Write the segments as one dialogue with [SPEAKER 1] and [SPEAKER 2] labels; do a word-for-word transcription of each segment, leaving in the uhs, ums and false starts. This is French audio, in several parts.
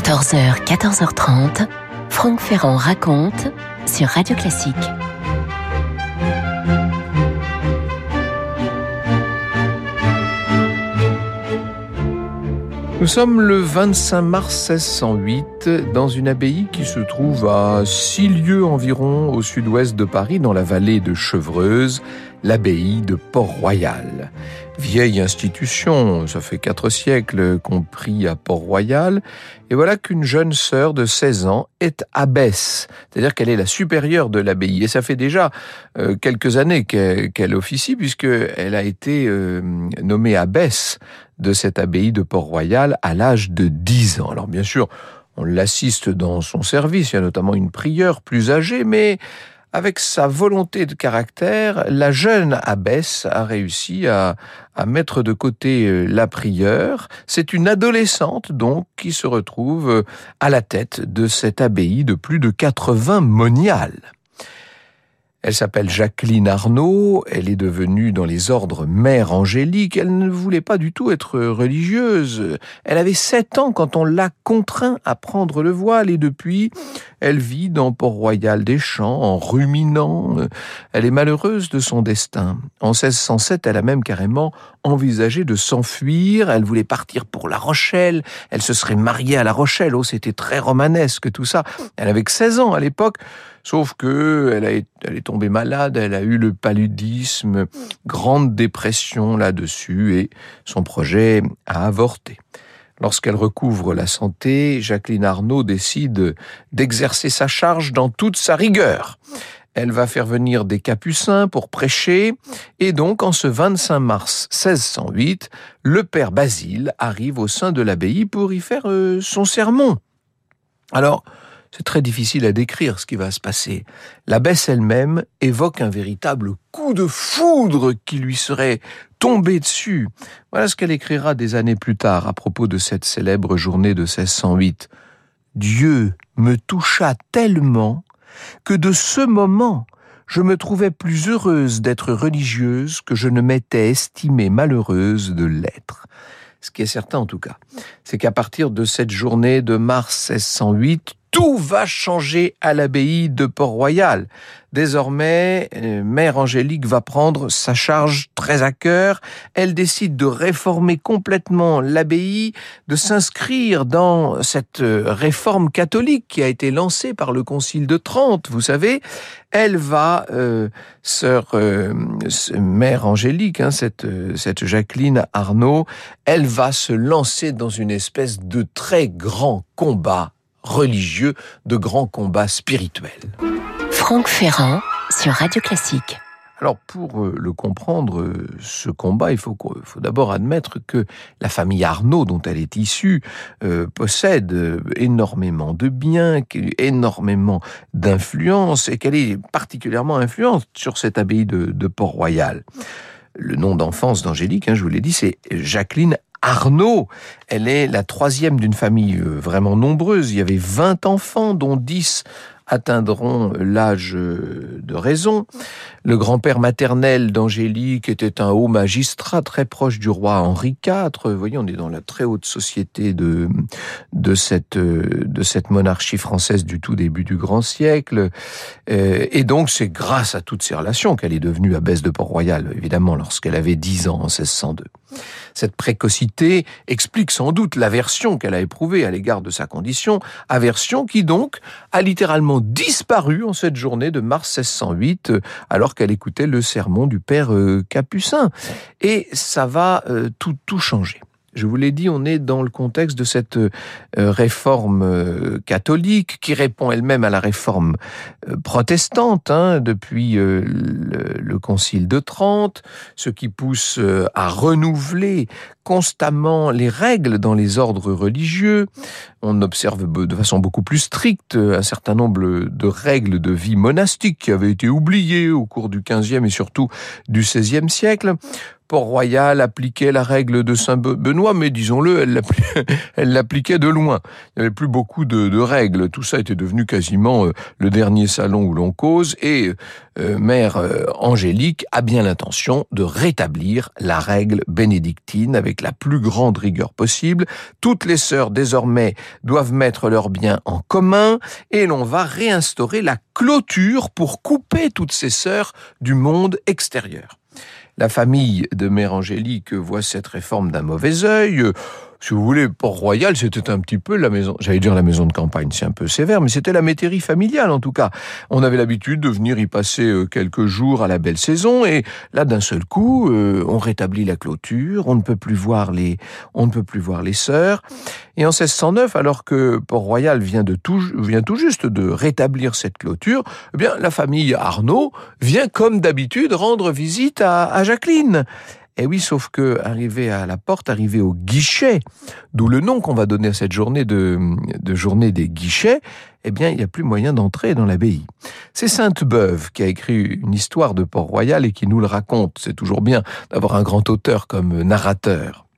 [SPEAKER 1] quatorze heures, quatorze heures trente, Franck Ferrand raconte sur Radio Classique.
[SPEAKER 2] Nous sommes le vingt-cinq mars seize cent huit dans une abbaye qui se trouve à six lieues environ au sud-ouest de Paris, dans la vallée de Chevreuse, l'abbaye de Port-Royal. Vieille institution, ça fait quatre siècles qu'on prie à Port-Royal, et voilà qu'une jeune sœur de seize ans est abbesse, c'est-à-dire qu'elle est la supérieure de l'abbaye, et ça fait déjà euh, quelques années qu'elle, qu'elle officie, puisqu'elle a été euh, nommée abbesse de cette abbaye de Port-Royal à l'âge de dix ans. Alors bien sûr, on l'assiste dans son service, il y a notamment une prieure plus âgée, mais avec sa volonté de caractère, la jeune abbesse a réussi à, à mettre de côté la prieure. C'est une adolescente, donc, qui se retrouve à la tête de cette abbaye de plus de quatre-vingts moniales. Elle s'appelle Jacqueline Arnaud, elle est devenue dans les ordres mère angélique, elle ne voulait pas du tout être religieuse. Elle avait sept ans quand on l'a contraint à prendre le voile et depuis, elle vit dans Port-Royal des Champs en ruminant. Elle est malheureuse de son destin. En seize cent sept, elle a même carrément envisagé de s'enfuir, elle voulait partir pour La Rochelle, elle se serait mariée à La Rochelle, oh c'était très romanesque tout ça. Elle avait que seize ans à l'époque. Sauf que elle, a, elle est tombée malade, elle a eu le paludisme, grande dépression là-dessus et son projet a avorté. Lorsqu'elle recouvre la santé, Jacqueline Arnaud décide d'exercer sa charge dans toute sa rigueur. Elle va faire venir des capucins pour prêcher et donc en ce vingt-cinq mars seize cent huit, le père Basile arrive au sein de l'abbaye pour y faire euh, son sermon. Alors, c'est très difficile à décrire ce qui va se passer. L'abbesse elle-même évoque un véritable coup de foudre qui lui serait tombé dessus. Voilà ce qu'elle écrira des années plus tard à propos de cette célèbre journée de seize cent huit. « Dieu me toucha tellement que de ce moment, je me trouvais plus heureuse d'être religieuse que je ne m'étais estimée malheureuse de l'être. » Ce qui est certain en tout cas, c'est qu'à partir de cette journée de mars seize cent huit, tout va changer à l'abbaye de Port-Royal. Désormais, euh, Mère Angélique va prendre sa charge très à cœur. Elle décide de réformer complètement l'abbaye, de s'inscrire dans cette réforme catholique qui a été lancée par le Concile de Trente, vous savez. Elle va, euh, sœur euh, Mère Angélique, hein, cette, cette Jacqueline Arnaud, elle va se lancer dans une espèce de très grand combat religieux, de grands combats spirituels.
[SPEAKER 1] Franck Ferrand sur Radio Classique.
[SPEAKER 2] Alors pour euh, le comprendre, euh, ce combat, il faut, il faut d'abord admettre que la famille Arnaud, dont elle est issue, euh, possède euh, énormément de biens, énormément d'influence, et qu'elle est particulièrement influente sur cette abbaye de, de Port-Royal. Le nom d'enfance d'Angélique, hein, je vous l'ai dit, c'est Jacqueline Arnaud. Elle est la troisième d'une famille vraiment nombreuse. Il y avait vingt enfants, dont dix atteindront l'âge de raison. Le grand-père maternel d'Angélique était un haut magistrat très proche du roi Henri quatre. Vous voyez, on est dans la très haute société de, de, cette, de cette monarchie française du tout début du grand siècle. Et donc, c'est grâce à toutes ces relations qu'elle est devenue abbesse de Port-Royal, évidemment, lorsqu'elle avait dix ans en seize cent deux. Cette précocité explique sans doute l'aversion qu'elle a éprouvée à l'égard de sa condition, aversion qui donc a littéralement disparu en cette journée de mars seize cent huit, alors qu'elle écoutait le sermon du père Capucin. Et ça va euh, tout, tout changer. Je vous l'ai dit, on est dans le contexte de cette euh, réforme euh, catholique qui répond elle-même à la réforme euh, protestante hein, depuis euh, le, le Concile de Trente, ce qui pousse euh, à renouveler constamment les règles dans les ordres religieux. On observe de façon beaucoup plus stricte un certain nombre de règles de vie monastique qui avaient été oubliées au cours du quinzième et surtout du seizième siècle. Port-Royal appliquait la règle de Saint-Benoît, mais disons-le, elle, elle l'appliquait de loin. Il n'y avait plus beaucoup de, de règles. Tout ça était devenu quasiment euh, le dernier salon où l'on cause. Et euh, Mère euh, Angélique a bien l'intention de rétablir la règle bénédictine avec la plus grande rigueur possible. Toutes les sœurs, désormais, doivent mettre leurs biens en commun et l'on va réinstaurer la clôture pour couper toutes ces sœurs du monde extérieur. La famille de Mère Angélique voit cette réforme d'un mauvais œil. Si vous voulez, Port-Royal, c'était un petit peu la maison, j'allais dire la maison de campagne, c'est un peu sévère, mais c'était la métairie familiale en tout cas. On avait l'habitude de venir y passer quelques jours à la belle saison, et là, d'un seul coup, euh, on rétablit la clôture, on ne peut plus voir les, on ne peut plus voir les sœurs. Et en seize cent neuf, alors que Port-Royal vient de tout, vient tout juste de rétablir cette clôture, eh bien, la famille Arnaud vient comme d'habitude rendre visite à, à Jacqueline. Et oui, sauf que, arrivé à la porte, arrivé au guichet, d'où le nom qu'on va donner à cette journée de, de journée des guichets, eh bien, il n'y a plus moyen d'entrer dans l'abbaye. C'est Sainte-Beuve qui a écrit une histoire de Port-Royal et qui nous le raconte. C'est toujours bien d'avoir un grand auteur comme narrateur.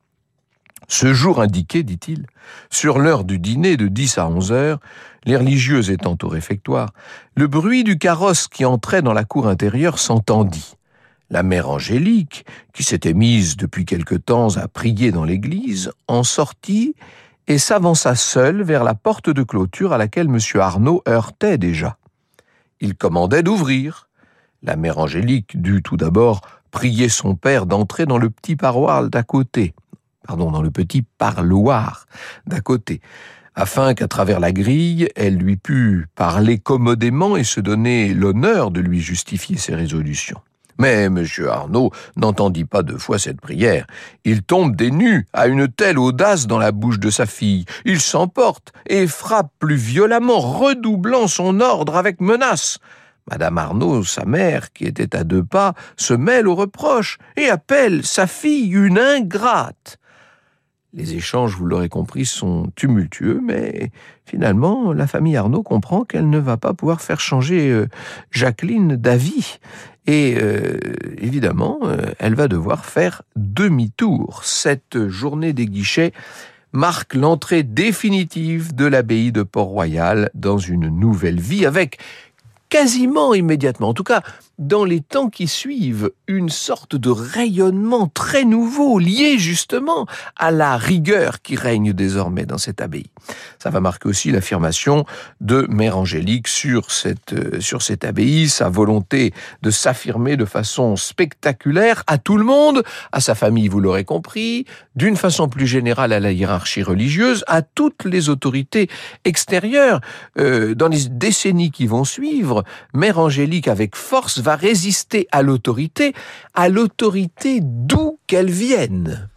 [SPEAKER 2] Ce jour indiqué, dit-il, sur l'heure du dîner de dix à onze heures, les religieuses étant au réfectoire, le bruit du carrosse qui entrait dans la cour intérieure s'entendit. La mère Angélique, qui s'était mise depuis quelque temps à prier dans l'église, en sortit et s'avança seule vers la porte de clôture à laquelle M. Arnaud heurtait déjà. Il commandait d'ouvrir. La mère Angélique dut tout d'abord prier son père d'entrer dans le petit parloir d'à côté, pardon, dans le petit parloir d'à côté, afin qu'à travers la grille, elle lui pût parler commodément et se donner l'honneur de lui justifier ses résolutions. Mais M. Arnaud n'entendit pas deux fois cette prière. Il tombe des nues à une telle audace dans la bouche de sa fille. Il s'emporte et frappe plus violemment, redoublant son ordre avec menace. Madame Arnaud, sa mère, qui était à deux pas, se mêle aux reproches et appelle sa fille une ingrate. Les échanges, vous l'aurez compris, sont tumultueux, mais finalement, la famille Arnaud comprend qu'elle ne va pas pouvoir faire changer euh, Jacqueline d'avis. Et euh, évidemment, euh, elle va devoir faire demi-tour. Cette journée des guichets marque l'entrée définitive de l'abbaye de Port-Royal dans une nouvelle vie avec quasiment immédiatement, en tout cas dans les temps qui suivent, une sorte de rayonnement très nouveau lié justement à la rigueur qui règne désormais dans cette abbaye. Ça va marquer aussi l'affirmation de Mère Angélique sur cette, euh, sur cette abbaye, sa volonté de s'affirmer de façon spectaculaire à tout le monde, à sa famille, vous l'aurez compris, d'une façon plus générale à la hiérarchie religieuse, à toutes les autorités extérieures. Euh, dans les décennies qui vont suivre, Mère Angélique avec force va résister à l'autorité, à l'autorité d'où qu'elle vienne.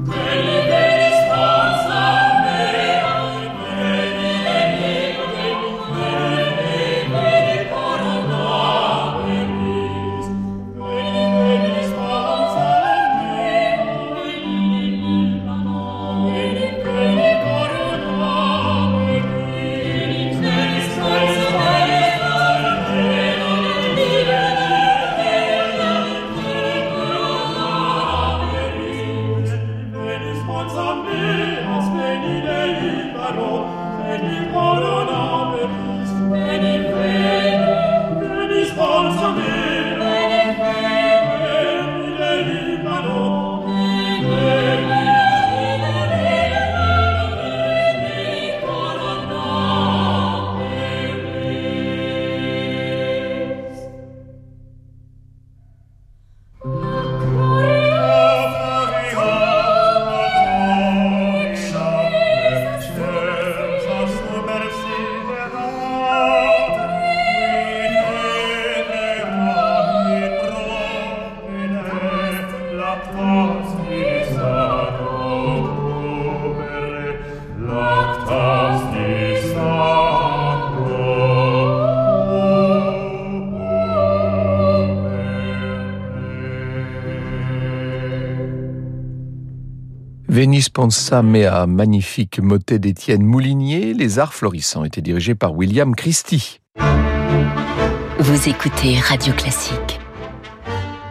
[SPEAKER 2] Venice pensa mea, magnifique motet d'Étienne Moulinier. Les Arts florissants étaient dirigés par William Christie.
[SPEAKER 1] Vous écoutez Radio Classique.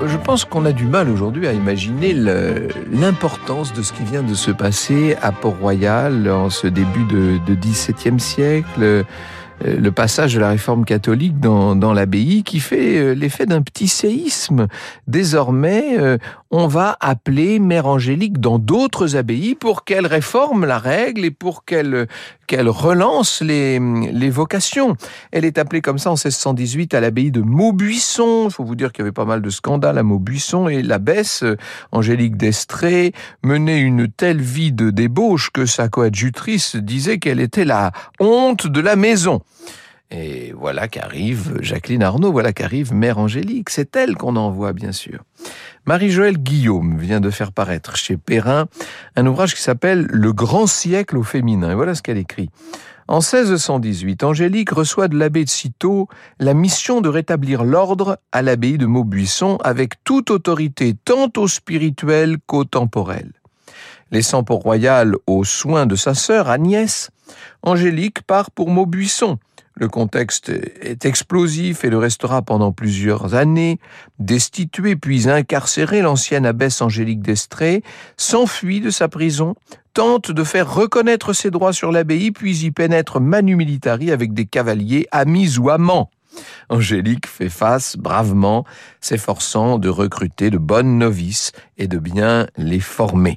[SPEAKER 2] je pense qu'on a du mal aujourd'hui à imaginer le, l'importance de ce qui vient de se passer à Port-Royal en ce début de, de dix-septième siècle. Le passage de la réforme catholique dans, dans l'abbaye qui fait l'effet d'un petit séisme. Désormais, on va appeler Mère Angélique dans d'autres abbayes pour qu'elle réforme la règle et pour qu'elle, qu'elle relance les, les vocations. Elle est appelée comme ça en seize cent dix-huit à l'abbaye de Maubuisson. Il faut vous dire qu'il y avait pas mal de scandales à Maubuisson et l'abbesse, Angélique d'Estrées, menait une telle vie de débauche que sa coadjutrice disait qu'elle était la honte de la maison. Et voilà qu'arrive Jacqueline Arnaud, voilà qu'arrive Mère Angélique. C'est elle qu'on envoie, bien sûr. Marie-Joëlle Guillaume vient de faire paraître chez Perrin un ouvrage qui s'appelle « Le grand siècle au féminin ». Et voilà ce qu'elle écrit. En seize cent dix-huit, Angélique reçoit de l'abbé de Cîteaux la mission de rétablir l'ordre à l'abbaye de Maubuisson avec toute autorité tant au spirituel qu'au temporel. Laissant Port-Royal aux soins de sa sœur Agnès, Angélique part pour Maubuisson. Le contexte est explosif et le restera pendant plusieurs années. Destituée puis incarcérée, l'ancienne abbesse Angélique d'Estrées s'enfuit de sa prison, tente de faire reconnaître ses droits sur l'abbaye, puis y pénètre manu militari avec des cavaliers amis ou amants. Angélique fait face bravement, s'efforçant de recruter de bonnes novices et de bien les former.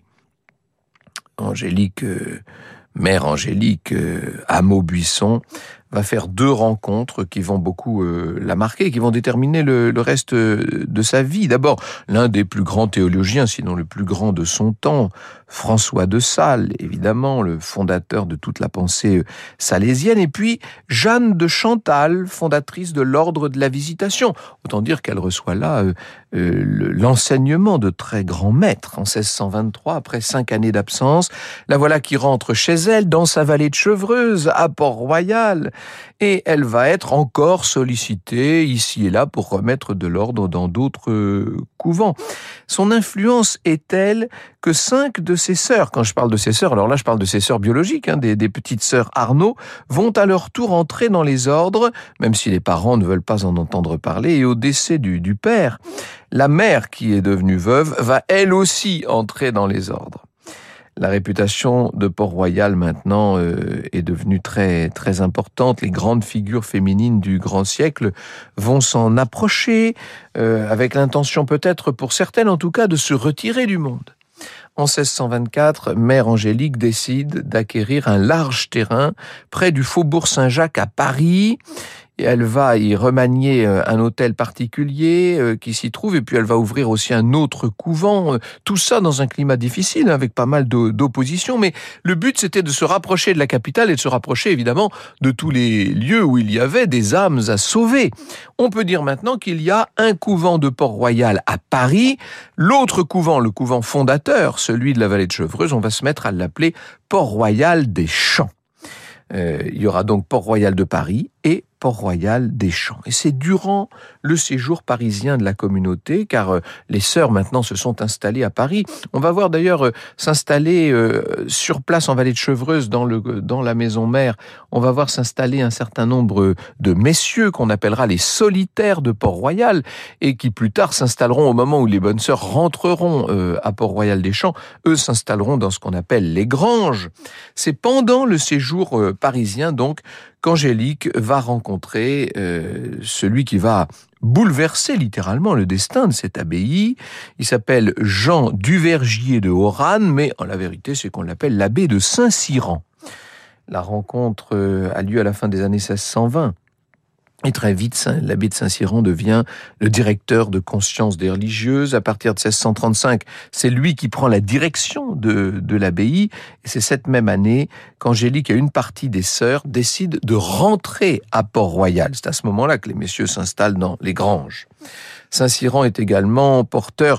[SPEAKER 2] Angélique, euh, Mère Angélique, euh, à Maubuisson, va faire deux rencontres qui vont beaucoup euh, la marquer, qui vont déterminer le, le reste de sa vie. D'abord, l'un des plus grands théologiens, sinon le plus grand de son temps, François de Sales, évidemment, le fondateur de toute la pensée salésienne, et puis Jeanne de Chantal, fondatrice de l'ordre de la Visitation. Autant dire qu'elle reçoit là euh, euh, l'enseignement de très grands maîtres. En seize cent vingt-trois, après cinq années d'absence, la voilà qui rentre chez elle, dans sa vallée de Chevreuse, à Port-Royal, et elle va être encore sollicitée ici et là pour remettre de l'ordre dans d'autres couvents. Son influence est telle que cinq de ses sœurs, quand je parle de ses sœurs, alors là je parle de ses sœurs biologiques, hein, des, des petites sœurs Arnaud, vont à leur tour entrer dans les ordres, même si les parents ne veulent pas en entendre parler, et au décès du, du père, la mère qui est devenue veuve va elle aussi entrer dans les ordres. La réputation de Port-Royal maintenant euh, est devenue très très importante. Les grandes figures féminines du grand siècle vont s'en approcher euh, avec l'intention peut-être pour certaines en tout cas de se retirer du monde. En seize cent vingt-quatre, Mère Angélique décide d'acquérir un large terrain près du faubourg Saint-Jacques à Paris. Et elle va y remanier un hôtel particulier qui s'y trouve, et puis elle va ouvrir aussi un autre couvent. Tout ça dans un climat difficile, avec pas mal d'opposition. Mais le but, c'était de se rapprocher de la capitale et de se rapprocher, évidemment, de tous les lieux où il y avait des âmes à sauver. On peut dire maintenant qu'il y a un couvent de Port-Royal à Paris. L'autre couvent, le couvent fondateur, celui de la vallée de Chevreuse, on va se mettre à l'appeler Port-Royal des Champs. Euh, il y aura donc Port-Royal de Paris et Port-Royal des Champs. Et c'est durant le séjour parisien de la communauté, car euh, les sœurs maintenant se sont installées à Paris. On va voir d'ailleurs euh, s'installer euh, sur place en vallée de Chevreuse, dans, le, dans la maison mère, on va voir s'installer un certain nombre de messieurs qu'on appellera les solitaires de Port-Royal, et qui plus tard s'installeront au moment où les bonnes sœurs rentreront euh, à Port-Royal des Champs. Eux s'installeront dans ce qu'on appelle les granges. C'est pendant le séjour euh, parisien donc qu'Angélique va rencontrer euh, celui qui va bouleverser littéralement le destin de cette abbaye. Il s'appelle Jean Duvergier de Oranne, mais en la vérité, c'est qu'on l'appelle l'abbé de Saint-Cyran. La rencontre euh, a lieu à la fin des années seize cent vingt. Et très vite, l'abbé de Saint-Cyran devient le directeur de conscience des religieuses. À partir de seize cent trente-cinq, c'est lui qui prend la direction de, de l'abbaye. Et c'est cette même année qu'Angélique et une partie des sœurs décident de rentrer à Port-Royal. C'est à ce moment-là que les messieurs s'installent dans les granges. Saint-Cyran est également porteur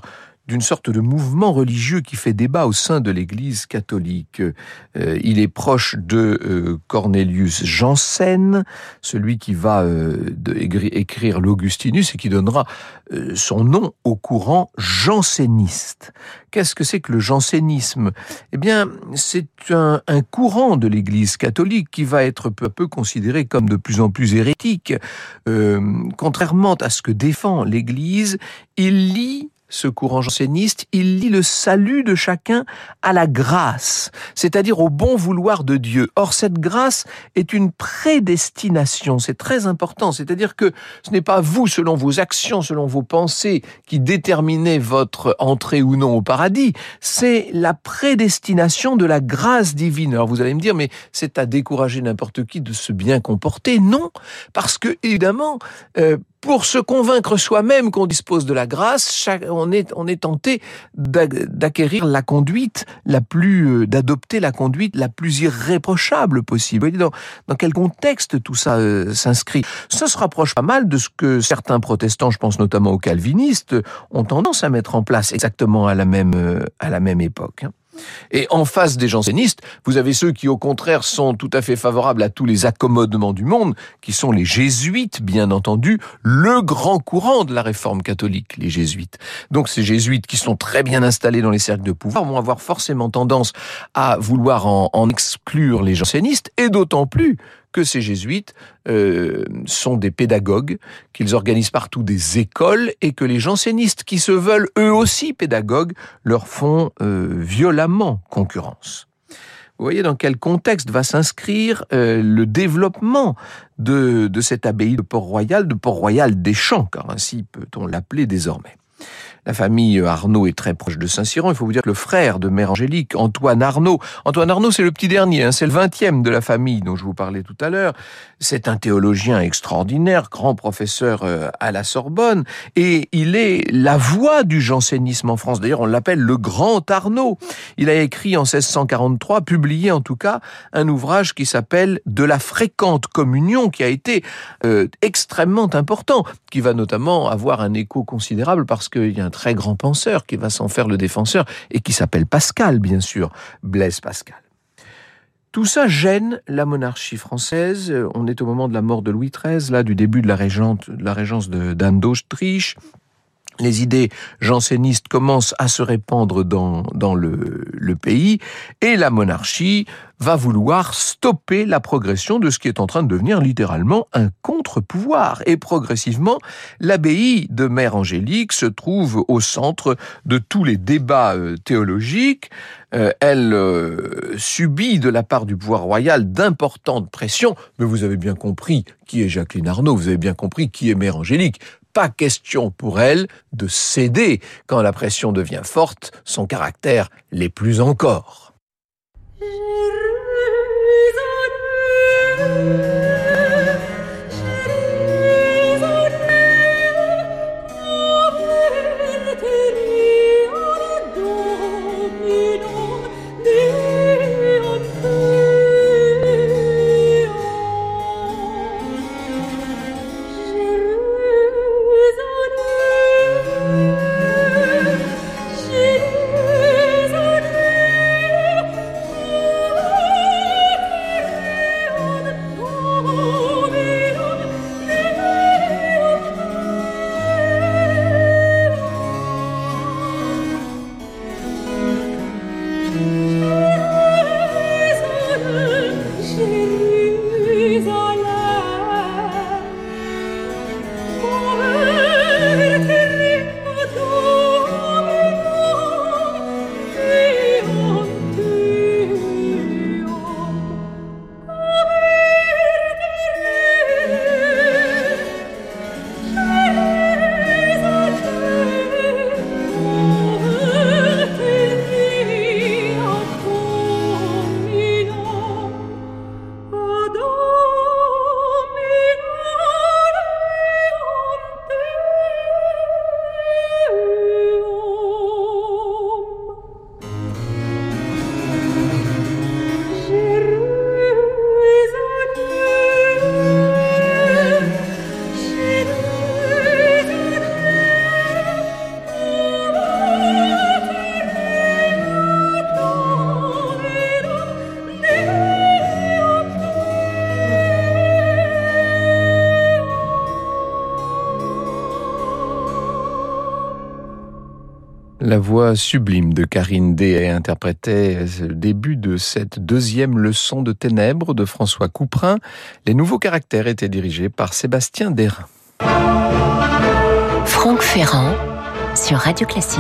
[SPEAKER 2] d'une sorte de mouvement religieux qui fait débat au sein de l'Église catholique. Euh, il est proche de euh, Cornelius Jansen, celui qui va euh, de, écrire l'Augustinus et qui donnera euh, son nom au courant janséniste. Qu'est-ce que c'est que le jansénisme ? Eh bien, c'est un, un courant de l'Église catholique qui va être peu à peu considéré comme de plus en plus hérétique. Euh, contrairement à ce que défend l'Église, il lie ce courant janséniste, il lie le salut de chacun à la grâce, c'est-à-dire au bon vouloir de Dieu. Or, cette grâce est une prédestination, c'est très important, c'est-à-dire que ce n'est pas vous, selon vos actions, selon vos pensées, qui déterminez votre entrée ou non au paradis, c'est la prédestination de la grâce divine. Alors vous allez me dire, mais c'est à décourager n'importe qui de se bien comporter. Non, parce que, évidemment, euh, pour se convaincre soi-même qu'on dispose de la grâce, chaque, on est, on est tenté d'acquérir la conduite la plus, d'adopter la conduite la plus irréprochable possible. Vous voyez dans, dans quel contexte tout ça euh, s'inscrit ? Ça se rapproche pas mal de ce que certains protestants, je pense notamment aux calvinistes, ont tendance à mettre en place exactement à la même, euh, à la même époque. Hein. Et en face des jansénistes, vous avez ceux qui au contraire sont tout à fait favorables à tous les accommodements du monde, qui sont les jésuites, bien entendu, le grand courant de la réforme catholique, les jésuites. Donc ces jésuites qui sont très bien installés dans les cercles de pouvoir vont avoir forcément tendance à vouloir en, en exclure les jansénistes, et d'autant plus que ces jésuites euh, sont des pédagogues, qu'ils organisent partout des écoles et que les jansénistes qui se veulent eux aussi pédagogues leur font euh, violemment concurrence. Vous voyez dans quel contexte va s'inscrire euh, le développement de, de cette abbaye de Port-Royal, de Port-Royal des Champs, car ainsi peut-on l'appeler désormais. La famille Arnaud est très proche de Saint-Cyran. Il faut vous dire que le frère de Mère Angélique, Antoine Arnaud, Antoine Arnaud, c'est le petit dernier, hein, c'est le vingtième de la famille dont je vous parlais tout à l'heure. C'est un théologien extraordinaire, grand professeur euh, à la Sorbonne, et il est la voix du jansénisme en France. D'ailleurs, on l'appelle le grand Arnaud. Il a écrit en seize cent quarante-trois, publié en tout cas, un ouvrage qui s'appelle « De la fréquente communion », qui a été euh, extrêmement important, qui va notamment avoir un écho considérable parce qu'il y a un très grand penseur qui va s'en faire le défenseur et qui s'appelle Pascal, bien sûr, Blaise Pascal. Tout ça gêne la monarchie française. On est au moment de la mort de Louis treize, là, du début de la, régente, de la régence de, d'Anne d'Autriche. Les idées jansénistes commencent à se répandre dans, dans le, le pays et la monarchie va vouloir stopper la progression de ce qui est en train de devenir littéralement un contre-pouvoir. Et progressivement, l'abbaye de Mère Angélique se trouve au centre de tous les débats euh, théologiques. Euh, elle euh, subit de la part du pouvoir royal d'importantes pressions, mais vous avez bien compris qui est Jacqueline Arnaud, vous avez bien compris qui est Mère Angélique. Pas question pour elle de céder quand la pression devient forte, son caractère l'est plus encore. La voix sublime de Karine Day interprétait le début de cette deuxième leçon de ténèbres de François Couperin. Les nouveaux caractères étaient dirigés par Sébastien Derain.
[SPEAKER 1] Franck Ferrand sur Radio Classique.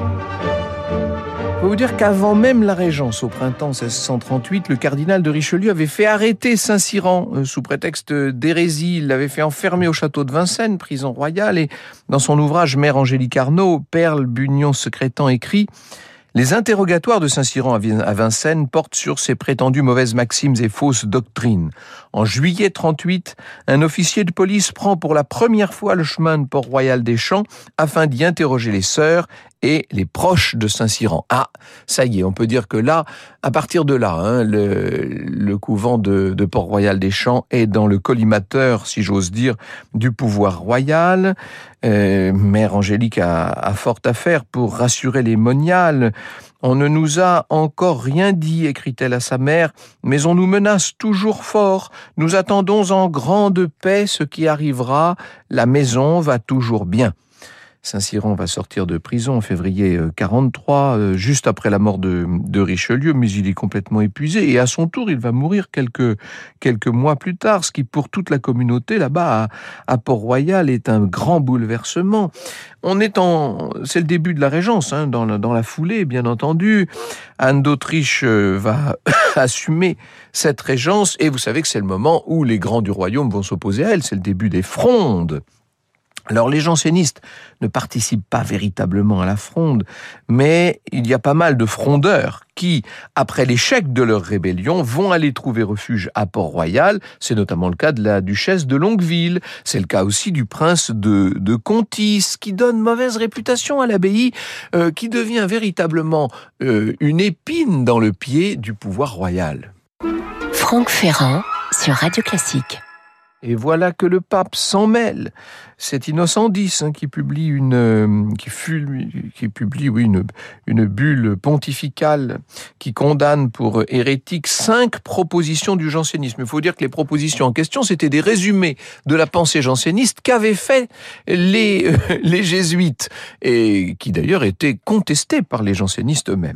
[SPEAKER 2] Je peux vous dire qu'avant même la Régence, au printemps seize cent trente-huit, le cardinal de Richelieu avait fait arrêter Saint-Cyran euh, sous prétexte d'hérésie. Il l'avait fait enfermer au château de Vincennes, prison royale, et dans son ouvrage Mère Angélique Arnauld, Perle Bugnon Secrétan écrit « Les interrogatoires de Saint-Cyran à Vincennes portent sur ses prétendues mauvaises maximes et fausses doctrines. En juillet trente-huit, un officier de police prend pour la première fois le chemin de Port-Royal des Champs afin d'y interroger les sœurs et les proches de Saint-Cyran. » Ah, ça y est, on peut dire que là, à partir de là, hein, le, le couvent de, de Port-Royal des Champs est dans le collimateur, si j'ose dire, du pouvoir royal. Euh, Mère Angélique a, a fort à faire pour rassurer les moniales. « On ne nous a encore rien dit, écrit-elle à sa mère, mais on nous menace toujours fort. Nous attendons en grande paix ce qui arrivera. La maison va toujours bien. » Saint-Cyran va sortir de prison en février quarante-trois, euh, juste après la mort de, de Richelieu, mais il est complètement épuisé. Et à son tour, il va mourir quelques, quelques mois plus tard, ce qui pour toute la communauté là-bas à, à Port-Royal est un grand bouleversement. On est en, c'est le début de la Régence, hein, dans, la, dans la foulée, bien entendu. Anne d'Autriche va assumer cette Régence, et vous savez que c'est le moment où les grands du royaume vont s'opposer à elle. C'est le début des frondes. Alors les jansénistes ne participent pas véritablement à la fronde, mais il y a pas mal de frondeurs qui, après l'échec de leur rébellion, vont aller trouver refuge à Port-Royal. C'est notamment le cas de la duchesse de Longueville. C'est le cas aussi du prince de, de Contis, qui donne mauvaise réputation à l'abbaye, euh, qui devient véritablement euh, une épine dans le pied du pouvoir royal.
[SPEAKER 1] Franck Ferrand sur Radio Classique.
[SPEAKER 2] Et voilà que le pape s'en mêle. C'est Innocent X hein, qui publie une, euh, qui fut, qui publie oui une, une bulle pontificale qui condamne pour hérétique cinq propositions du jansénisme. Il faut dire que les propositions en question c'était des résumés de la pensée janséniste qu'avaient fait les euh, les jésuites et qui d'ailleurs étaient contestés par les jansénistes eux-mêmes.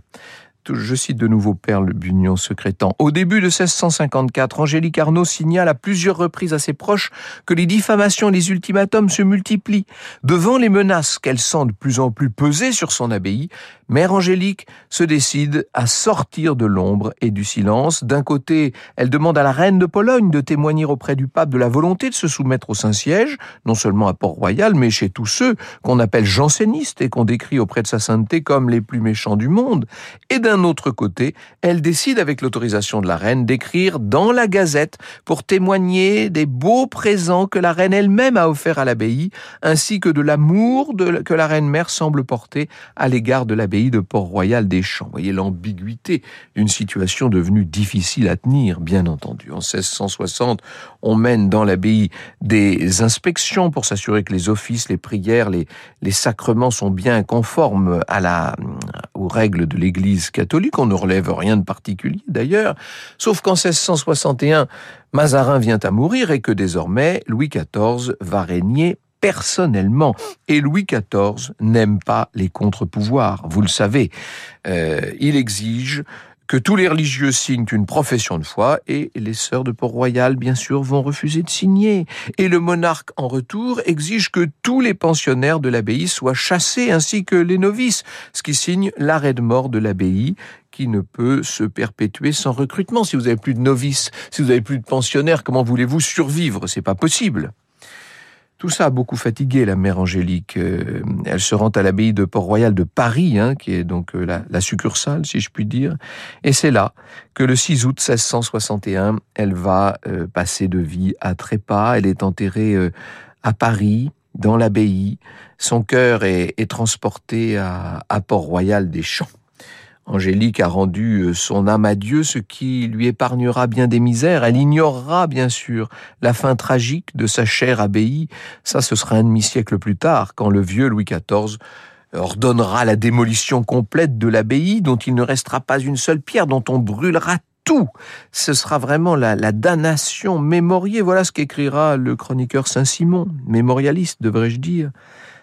[SPEAKER 2] Je cite de nouveau Perle Bugnon Secrétan. Au début de seize cent cinquante-quatre, Angélique Arnauld signale à plusieurs reprises à ses proches que les diffamations et les ultimatums se multiplient. Devant les menaces qu'elle sent de plus en plus peser sur son abbaye, Mère Angélique se décide à sortir de l'ombre et du silence. D'un côté, elle demande à la reine de Pologne de témoigner auprès du pape de la volonté de se soumettre au Saint-Siège, non seulement à Port-Royal, mais chez tous ceux qu'on appelle jansénistes et qu'on décrit auprès de sa sainteté comme les plus méchants du monde. Et d'un autre côté, elle décide, avec l'autorisation de la reine, d'écrire dans la Gazette pour témoigner des beaux présents que la reine elle-même a offerts à l'abbaye, ainsi que de l'amour de, que la reine-mère semble porter à l'égard de l'abbaye de Port-Royal des Champs. Vous voyez l'ambiguïté d'une situation devenue difficile à tenir, bien entendu. En seize cent soixante, on mène dans l'abbaye des inspections pour s'assurer que les offices, les prières, les, les sacrements sont bien conformes à la, aux règles de l'Église catholique. On ne relève rien de particulier d'ailleurs, sauf qu'en seize cent soixante et un, Mazarin vient à mourir et que désormais Louis quatorze va régner personnellement. Et Louis quatorze n'aime pas les contre-pouvoirs, vous le savez. Euh, il exige que tous les religieux signent une profession de foi et les sœurs de Port-Royal, bien sûr, vont refuser de signer. Et le monarque, en retour, exige que tous les pensionnaires de l'abbaye soient chassés ainsi que les novices, ce qui signe l'arrêt de mort de l'abbaye qui ne peut se perpétuer sans recrutement. Si vous n'avez plus de novices, si vous n'avez plus de pensionnaires, comment voulez-vous survivre ? C'est pas possible. Tout ça a beaucoup fatigué la mère Angélique. Euh, elle se rend à l'abbaye de Port-Royal de Paris, hein, qui est donc euh, la, la succursale, si je puis dire. Et c'est là que le six août seize cent soixante et un, elle va euh, passer de vie à trépas. Elle est enterrée euh, à Paris, dans l'abbaye. Son cœur est, est transporté à, à Port-Royal des Champs. Angélique a rendu son âme à Dieu, ce qui lui épargnera bien des misères. Elle ignorera, bien sûr, la fin tragique de sa chère abbaye. Ça, ce sera un demi-siècle plus tard, quand le vieux Louis quatorze ordonnera la démolition complète de l'abbaye, dont il ne restera pas une seule pierre, dont on brûlera tout. Ce sera vraiment la, la damnation mémoriée. Voilà ce qu'écrira le chroniqueur Saint-Simon, mémorialiste, devrais-je dire.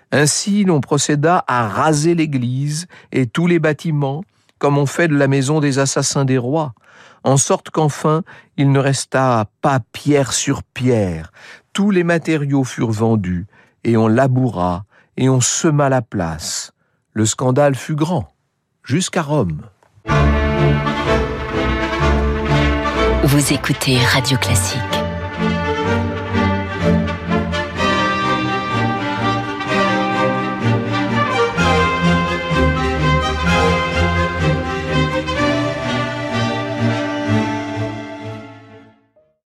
[SPEAKER 2] Ainsi, l'on procéda à raser l'église et tous les bâtiments, comme on fait de la maison des assassins des rois, en sorte qu'enfin, il ne resta pas pierre sur pierre. Tous les matériaux furent vendus, et on laboura, et on sema la place. Le scandale fut grand, jusqu'à Rome.
[SPEAKER 1] Vous écoutez Radio Classique.